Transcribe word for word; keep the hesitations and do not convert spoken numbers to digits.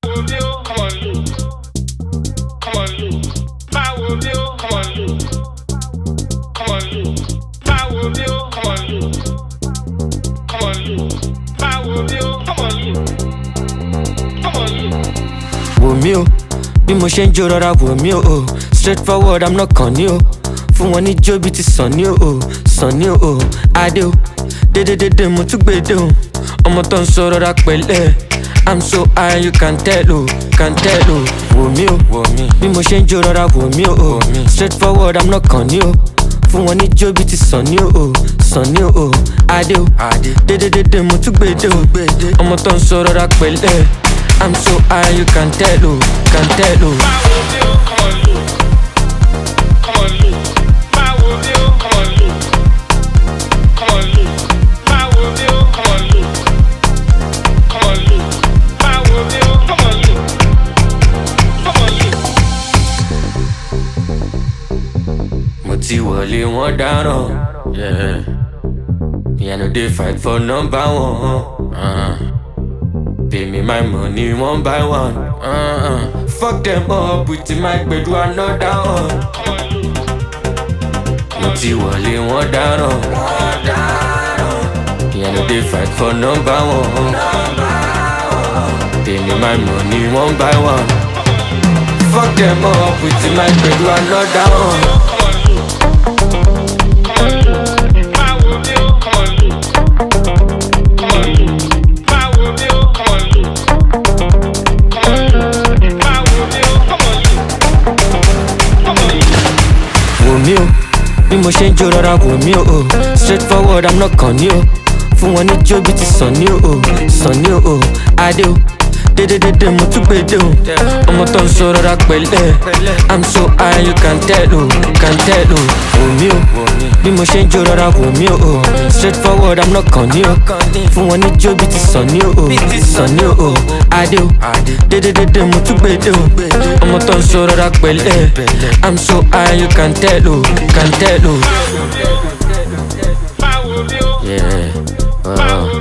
Come on, Luke. Come on, Luke. Power Bill. Come on, Luke. Come on, Luke. Power Bill. Come on, Luke. Come on, Luke. Power Bill. Come on, Luke. Come on, Luke. Wò mí o, bí mo ṣe ń jó rọra wò mí o. Straightforward, I'm not con you. Fún wọn ní jó bí ti Sunny o, Sunny o. Adé o, dédédédé mo tún gbèdé o. Ọmọ tó ń sọ rọra pẹ̀lẹ́. I'm so high, you can tell o, can tell o. Wò mí o, wò mí. Bí mo ṣe ń jó rọra wò mí o. Straightforward, I'm not con you. Fún wọn ní jó bí ti Sunny o, Sunny o. Adé o, dédédédé mo tún gbèdé o. Ọmọ tó ń sọ rọra pẹ̀lẹ́. I'm so high, you can tell o, can tell o. Power Bill. Come on, Luke. Come on, Luke. Power Bill. Come on, Luke. Come on, Luke. Power Bill. Come on, Luke. Come on, Luke. Power Bill. Come on, Luke. Come on, Luke. Mo ti wọlé wọn dáràn, yeah. Me I no dey fight for number one. Uh-huh. Pay me my money one by one. Uh-huh. Fuck them up with the mic, but do another one. Mo ti wọlé wọn dáràn, me I no dey fight for number one. Pay me my money one by one. Fuck them up with the mic, but do another one. Wò mí o, bí mo ṣe ń jó rọra wò mí o. Straightforward, I'm not con you. Fún wọn ní jó bí ti Sunny o, Sunny o. Adé o, dédédédé mo tún gbèdé o. Ọmọ tó ń sọ rọra pẹ̀lẹ́. I'm so high, you can tell o, can tell o. Wò mí o, bí mo ṣe ń jó rọra wò mí o. Straightforward, I'm not con you. Fún wọn ní jó bí ti Sunny o, Sunny o. Adé o, dédédédé mo tún gbèdé o. Ọmọ tó ń sọ rọra pẹ̀lẹ́. I'm so high, you can tell o, can tell o. Power Bill. Yeah. Uh.